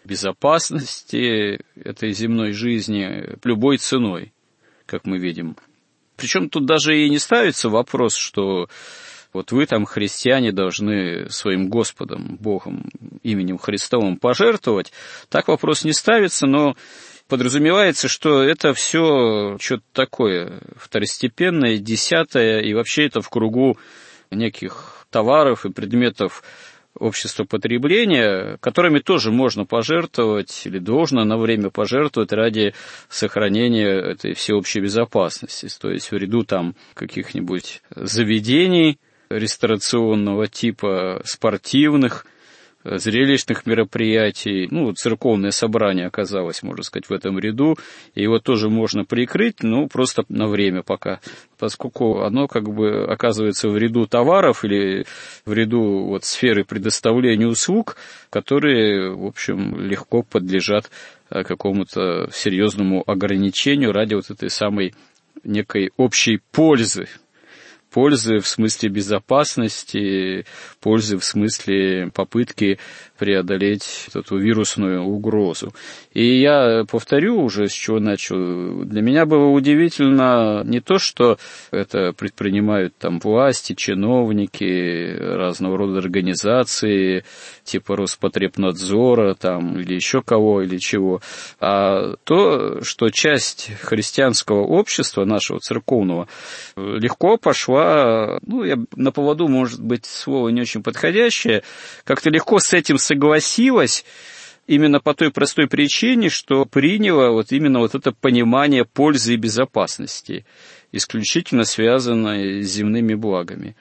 безопасности этой земной жизни любой ценой, как мы видим. Причем тут даже и не ставится вопрос, что вот вы там, христиане, должны своим Господом, Богом, именем Христовым пожертвовать. Так вопрос не ставится, но подразумевается, что это все что-то такое второстепенное, десятое, и вообще это в кругу неких товаров и предметов общества потребления, которыми тоже можно пожертвовать или должно на время пожертвовать ради сохранения этой всеобщей безопасности. То есть в ряду там каких-нибудь заведений ресторационного типа, спортивных, зрелищных мероприятий, ну, церковное собрание оказалось, можно сказать, в этом ряду, и его тоже можно прикрыть, ну, просто на время пока, поскольку оно как бы оказывается в ряду товаров или в ряду вот сферы предоставления услуг, которые, в общем, легко подлежат какому-то серьезному ограничению ради вот этой самой некой общей пользы. Пользы в смысле безопасности, пользы в смысле попытки преодолеть эту вирусную угрозу. И я повторю уже, с чего начал. Для меня было удивительно не то, что это предпринимают там власти, чиновники, разного рода организации, типа Роспотребнадзора там, или еще кого, или чего, а то, что часть христианского общества, нашего церковного, легко пошла, ну, я на поводу, может быть, слово не очень подходящее, как-то легко с этим согласилась, именно по той простой причине, что приняла вот именно вот это понимание пользы и безопасности, исключительно связанное с земными благами.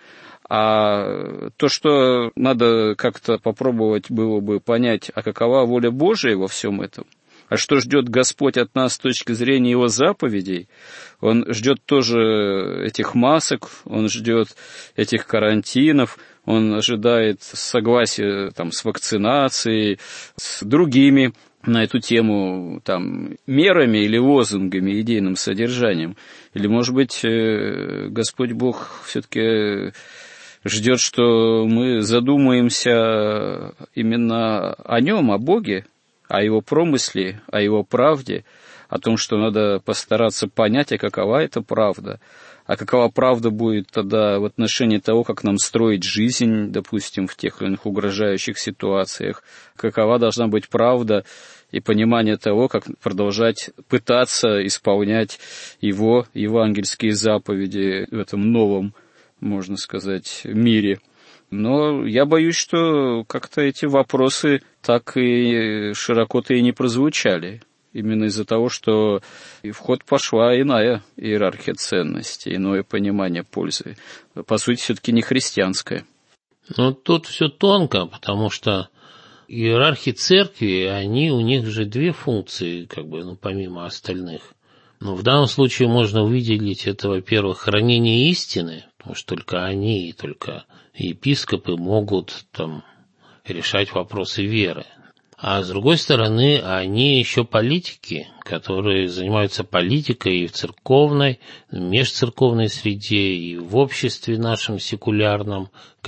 А то, что надо как-то попробовать было бы понять, а какова воля Божия во всем этом, а что ждет Господь от нас с точки зрения Его заповедей, Он ждет тоже этих масок, Он ждет этих карантинов, Он ожидает согласия там, с вакцинацией, с другими на эту тему там мерами или лозунгами, идейным содержанием? Или, может быть, Господь Бог все-таки ждет, что мы задумаемся именно о Нем, о Боге, о Его промысле, о Его правде, о том, что надо постараться понять, а какова эта правда, а какова правда будет тогда в отношении того, как нам строить жизнь, допустим, в тех или иных угрожающих ситуациях, какова должна быть правда и понимание того, как продолжать пытаться исполнять Его евангельские заповеди в этом новом, можно сказать, мире. Но я боюсь, что как-то эти вопросы так и широко-то и не прозвучали. Именно из-за того, что в ход пошла иная иерархия ценностей, иное понимание пользы. По сути, все-таки не христианское. Ну, тут все тонко, потому что иерархи церкви, они, у них же две функции, как бы, ну, помимо остальных. Но в данном случае можно выделить это, во-первых, хранение истины, потому что только они и только епископы могут там решать вопросы веры. А с другой стороны, они еще политики, которые занимаются политикой и в церковной, в межцерковной среде, и в обществе нашем секулярном,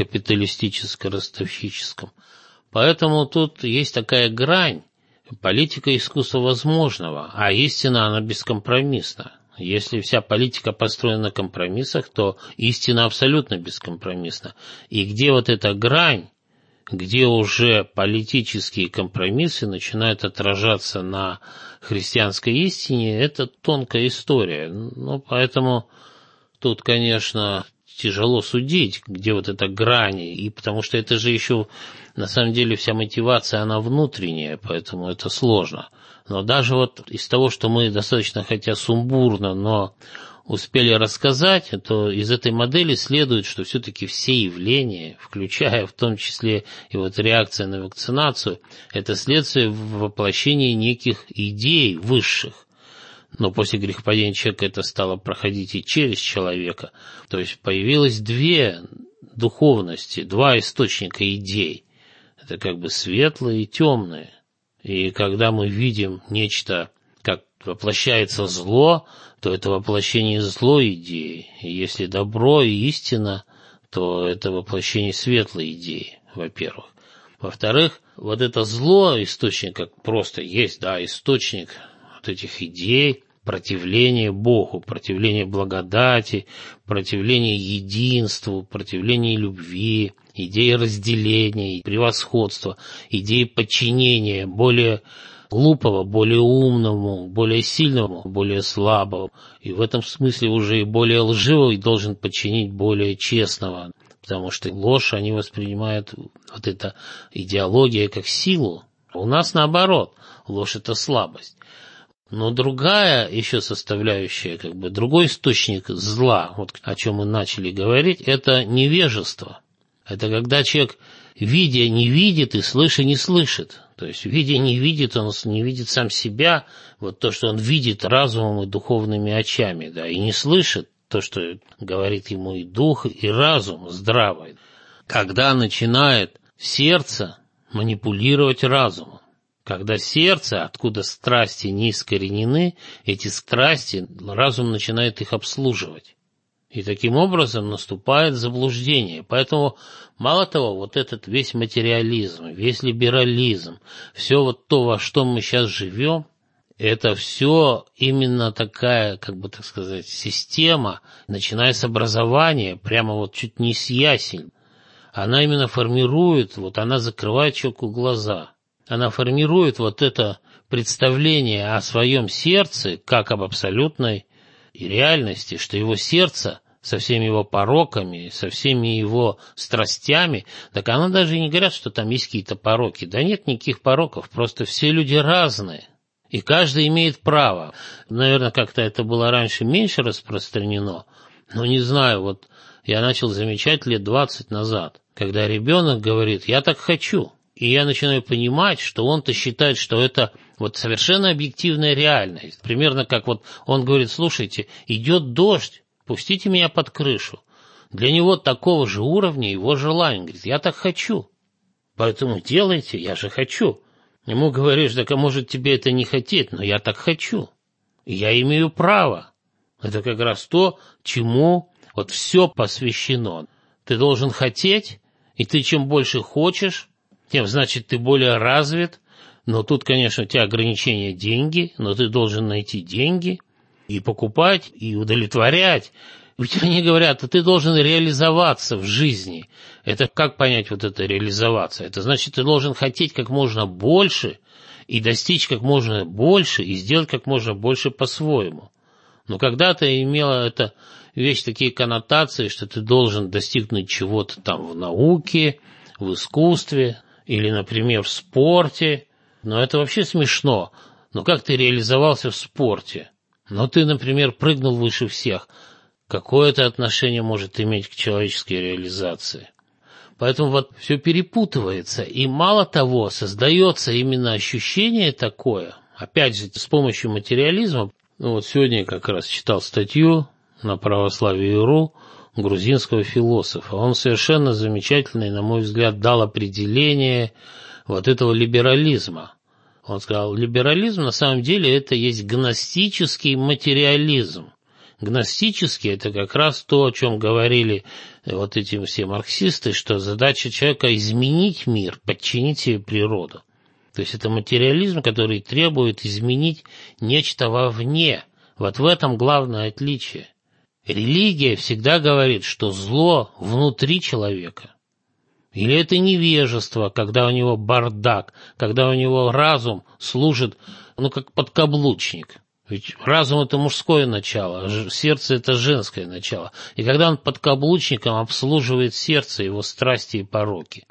капиталистическо-ростовщическом. Поэтому тут есть такая грань. Политика – искусство возможного, а истина, она бескомпромиссна. Если вся политика построена на компромиссах, то истина абсолютно бескомпромиссна. И где вот эта грань, где уже политические компромиссы начинают отражаться на христианской истине, это тонкая история. Ну, поэтому тут, конечно, тяжело судить, где вот эта грань, и потому что это же еще, на самом деле, вся мотивация, она внутренняя, поэтому это сложно. Но даже вот из того, что мы достаточно, хотя сумбурно, но успели рассказать, то из этой модели следует, что все-таки все явления, включая в том числе и вот реакция на вакцинацию, это следствие воплощения неких идей высших. Но после грехопадения человека это стало проходить и через человека. То есть появилось две духовности, два источника идей. Это как бы светлые и темные. И когда мы видим нечто, как воплощается зло, то это воплощение злой идеи. И если добро и истина, то это воплощение светлой идеи, во-первых. Во-вторых, вот это зло, источник, как просто есть, да, источник вот этих идей, противление Богу, противление благодати, противление единству, противление любви, идеи разделения, превосходства, идеи подчинения более глупого, более умному, более сильному, более слабому. И в этом смысле уже и более лживый должен подчинить более честного, потому что ложь они воспринимают, вот эта идеология, как силу. У нас наоборот, ложь – это слабость. Но другая еще составляющая, как бы другой источник зла, вот о чем мы начали говорить, это невежество. Это когда человек, видя, не видит и слыша, не слышит. То есть, видя, не видит, он не видит сам себя, вот то, что он видит разумом и духовными очами, да, и не слышит то, что говорит ему и дух, и разум здравый. Когда начинает сердце манипулировать разумом, когда сердце, откуда страсти не искоренены, эти страсти, разум начинает их обслуживать. И таким образом наступает заблуждение. Поэтому, мало того, вот этот весь материализм, весь либерализм, все вот то, во что мы сейчас живем, это все именно такая, как бы так сказать, система, начиная с образования, прямо вот чуть не с ясель. Она именно формирует, вот она закрывает человеку глаза. Она формирует вот это представление о своем сердце, как об абсолютной реальности, что его сердце со всеми его пороками, со всеми его страстями, так она даже и не говорят, что там есть какие-то пороки. Да нет никаких пороков, просто все люди разные, и каждый имеет право. Наверное, как-то это было раньше меньше распространено, но не знаю, вот я начал замечать лет двадцать назад, когда ребенок говорит «я так хочу». И я начинаю понимать, что он-то считает, что это вот совершенно объективная реальность. Примерно как вот он говорит, слушайте, идет дождь, пустите меня под крышу. Для него такого же уровня его желание. Говорит, я так хочу. Поэтому делайте, я же хочу. Ему говоришь: так а может тебе это не хотеть, но я так хочу, и я имею право. Это как раз то, чему вот все посвящено. Ты должен хотеть, и ты чем больше хочешь, тем, значит, ты более развит. Но тут, конечно, у тебя ограничения деньги, но ты должен найти деньги и покупать, и удовлетворять. Ведь они говорят: ты должен реализоваться в жизни. Это как понять вот это реализоваться? Это значит, ты должен хотеть как можно больше и достичь как можно больше и сделать как можно больше по-своему. Но когда-то имела эта вещь такие коннотации, что ты должен достигнуть чего-то там в науке, в искусстве или, например, в спорте. Но это вообще смешно. Но как ты реализовался в спорте? Но ты, например, прыгнул выше всех. Какое это отношение может иметь к человеческой реализации? Поэтому вот все перепутывается. И мало того, создается именно ощущение такое, опять же, с помощью материализма. Ну вот сегодня как раз читал статью на православии точка ру грузинского философа. Он совершенно замечательный, на мой взгляд, дал определение вот этого либерализма. Он сказал: либерализм на самом деле это есть гностический материализм. Гностический — это как раз то, о чем говорили вот эти все марксисты, что задача человека — изменить мир, подчинить себе природу. То есть это материализм, который требует изменить нечто вовне. Вот в этом главное отличие. Религия всегда говорит, что зло внутри человека. Или это невежество, когда у него бардак, когда у него разум служит, ну, как подкаблучник. Ведь разум — это мужское начало, а сердце — это женское начало. И когда он подкаблучником обслуживает сердце, его страсти и пороки.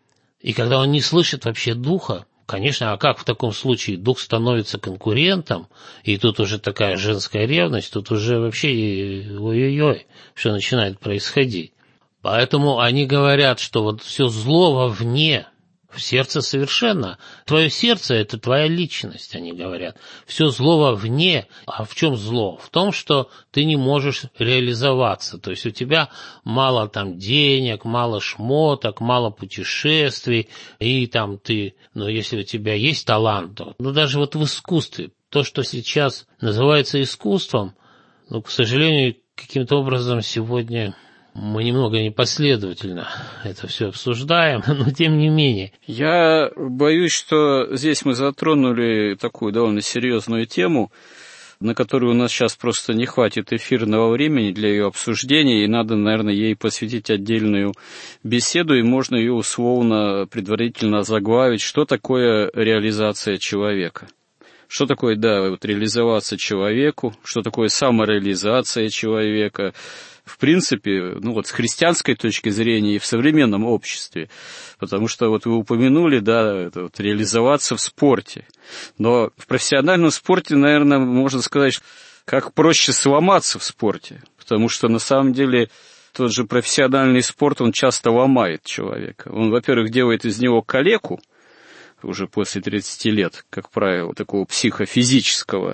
И когда он не слышит вообще духа, конечно, а как в таком случае дух становится конкурентом, и тут уже такая женская ревность, тут уже вообще ой-ой-ой, что начинает происходить. Поэтому они говорят, что вот все зло вовне, в сердце совершенно. Твое сердце — это твоя личность, они говорят. Все зло вовне. А в чем зло? В том, что ты не можешь реализоваться. То есть у тебя мало там денег, мало шмоток, мало путешествий. И там ты, ну если у тебя есть талант, то, ну даже вот в искусстве, то, что сейчас называется искусством, ну, к сожалению, каким-то образом сегодня... Мы немного непоследовательно это все обсуждаем, но тем не менее. Я боюсь, что здесь мы затронули такую довольно серьезную тему, на которую у нас сейчас просто не хватит эфирного времени для ее обсуждения, и надо, наверное, ей посвятить отдельную беседу, и можно ее условно предварительно заглавить: что такое реализация человека. Что такое, да, вот реализоваться человеку, что такое самореализация человека, в принципе, ну вот с христианской точки зрения и в современном обществе, потому что вот вы упомянули, да, это вот реализоваться в спорте, но в профессиональном спорте, наверное, можно сказать, как проще сломаться в спорте, потому что на самом деле тот же профессиональный спорт, он часто ломает человека. Он, во-первых, делает из него калеку, уже после тридцати лет, как правило, такого психофизического,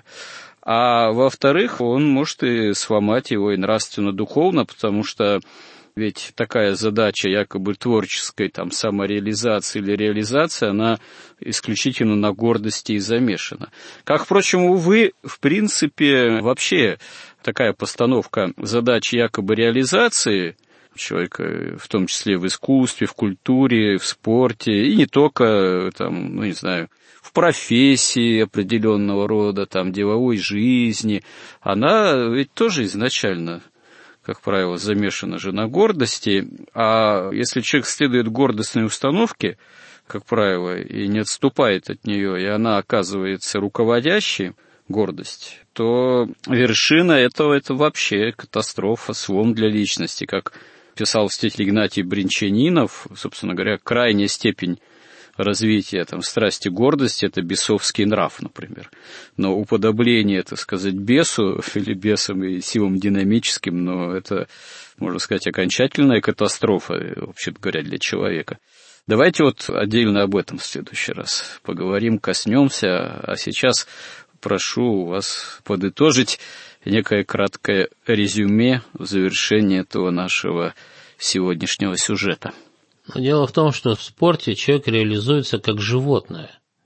а во-вторых, он может и сломать его и нравственно-духовно, потому что ведь такая задача якобы творческой там, самореализации или реализации, она исключительно на гордости и замешана. Как, впрочем, увы, в принципе, вообще такая постановка задачи якобы реализации человека, в том числе в искусстве, в культуре, в спорте, и не только, там, ну, не знаю, в профессии определенного рода, там, деловой жизни, она ведь тоже изначально, как правило, замешана же на гордости, а если человек следует гордостной установке, как правило, и не отступает от нее, и она оказывается руководящей, гордость, то вершина этого — это вообще катастрофа, слом для личности, как писал святитель Игнатий Бринчанинов, собственно говоря, крайняя степень развития там, страсти гордости — это бесовский нрав, например. Но уподобление, так сказать, бесу или бесам и силам динамическим, но это, можно сказать, окончательная катастрофа, вообще говоря, для человека. Давайте вот отдельно об этом в следующий раз поговорим, коснемся, а сейчас прошу вас подытожить некое краткое резюме в завершении этого нашего сегодняшнего сюжета. Дело в том, что в спорте человек реализуется как животное.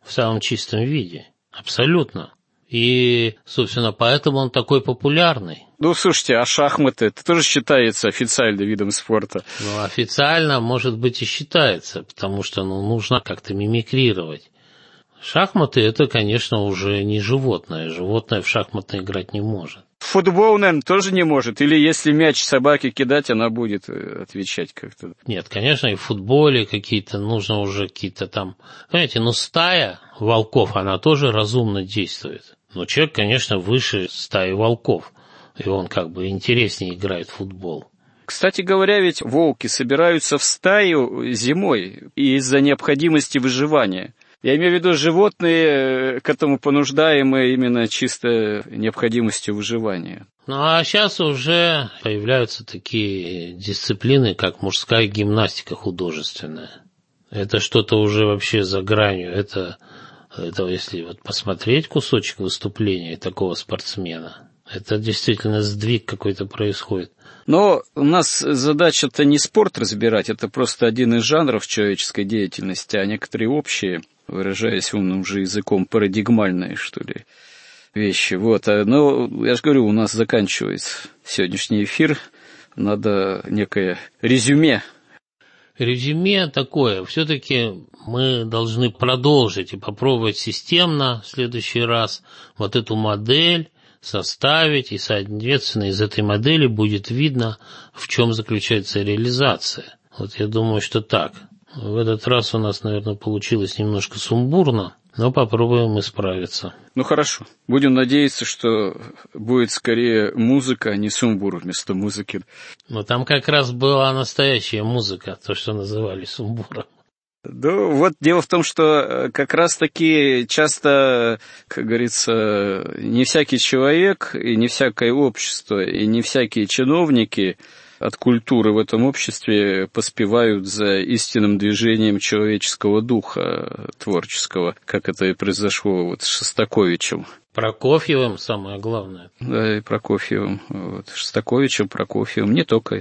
в самом чистом виде. Абсолютно. И, собственно, поэтому он такой популярный. Ну, слушайте, а шахматы, это тоже считается официальным видом спорта? Ну, официально, может быть, и считается, потому что, ну, нужно как-то мимикрировать. Шахматы – это, конечно, уже не животное. Животное в шахматы играть не может. Футбол, наверное, тоже не может? Или если мяч собаке кидать, она будет отвечать как-то? Нет, конечно, и в футболе какие-то, нужно уже какие-то там... Понимаете, ну, стая волков, она тоже разумно действует. Но человек, конечно, выше стаи волков. И он как бы интереснее играет в футбол. Кстати говоря, ведь волки собираются в стаю зимой из-за необходимости выживания. Я имею в виду животные, к этому понуждаемые именно чисто необходимостью выживания. Ну, а сейчас уже появляются такие дисциплины, как мужская гимнастика художественная. Это что-то уже вообще за гранью. Это, это если вот посмотреть кусочек выступления такого спортсмена, это действительно сдвиг какой-то происходит. Но у нас задача-то не спорт разбирать, это просто один из жанров человеческой деятельности, а некоторые общие, выражаясь умным же языком, парадигмальные, что ли, вещи. Вот. Но, я же говорю, у нас заканчивается сегодняшний эфир, надо некое резюме. Резюме такое, все-таки мы должны продолжить и попробовать системно в следующий раз вот эту модель составить, и, соответственно, из этой модели будет видно, в чем заключается реализация. Вот я думаю, что так. В этот раз у нас, наверное, получилось немножко сумбурно, но попробуем исправиться. Ну, хорошо. Будем надеяться, что будет скорее музыка, а не сумбур вместо музыки. Но там как раз была настоящая музыка, то, что называли сумбуром. Да, вот дело в том, что как раз-таки часто, как говорится, не всякий человек и не всякое общество, и не всякие чиновники от культуры в этом обществе поспевают за истинным движением человеческого духа творческого, как это и произошло вот с Шостаковичем. Прокофьевым самое главное. Да, и Прокофьевым. Вот. Шостаковичем, Прокофьевым, не только.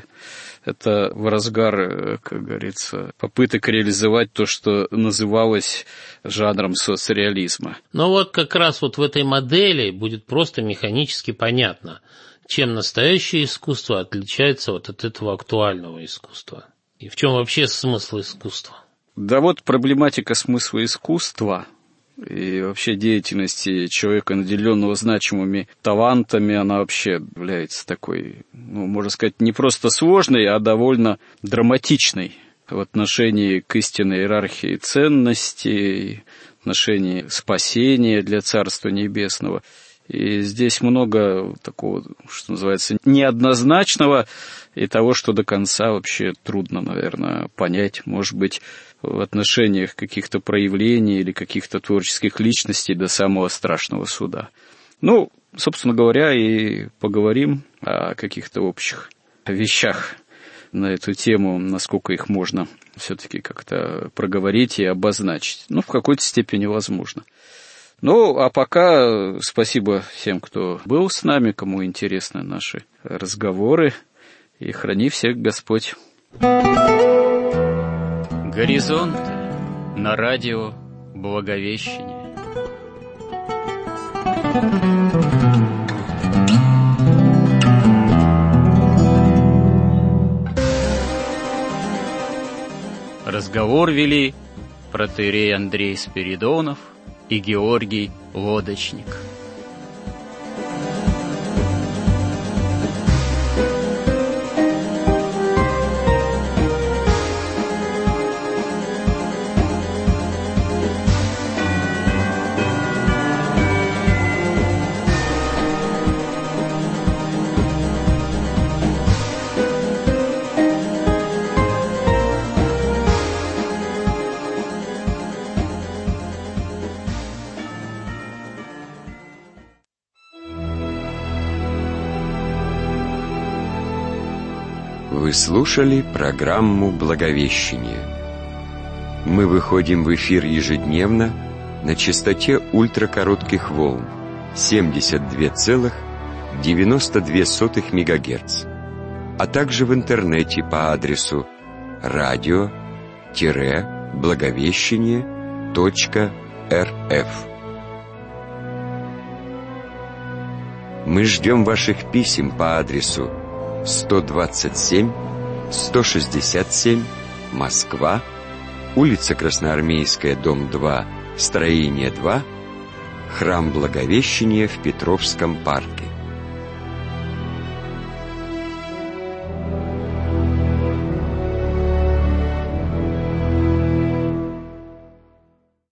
Это в разгар, как говорится, попыток реализовать то, что называлось жанром соцреализма. Но вот как раз вот в этой модели будет просто механически понятно, чем настоящее искусство отличается вот от этого актуального искусства. И в чем вообще смысл искусства? Да вот проблематика смысла искусства и вообще деятельности человека, наделенного значимыми талантами, она вообще является такой, ну, можно сказать, не просто сложной, а довольно драматичной в отношении к истинной иерархии ценностей, в отношении спасения для Царства Небесного. И здесь много такого, что называется, неоднозначного и того, что до конца вообще трудно, наверное, понять, может быть, в отношениях каких-то проявлений или каких-то творческих личностей до самого страшного суда. Ну, собственно говоря, и поговорим о каких-то общих вещах на эту тему, насколько их можно все-таки как-то проговорить и обозначить. Ну, в какой-то степени возможно. Ну, а пока спасибо всем, кто был с нами, кому интересны наши разговоры, и храни всех Господь. Горизонт на радио Благовещение. Разговор вели протоиерей Андрей Спиридонов и Георгий Лодочник. Вы слушали программу «Благовещение». Мы выходим в эфир ежедневно на частоте ультракоротких волн семьдесят два целых девяносто две сотых мегагерц, а также в интернете по адресу радио благовещение точка эр эф. Мы ждем ваших писем по адресу сто двадцать семь сто шестьдесят семь, Москва, улица Красноармейская, дом два, строение два, Храм Благовещения в Петровском парке.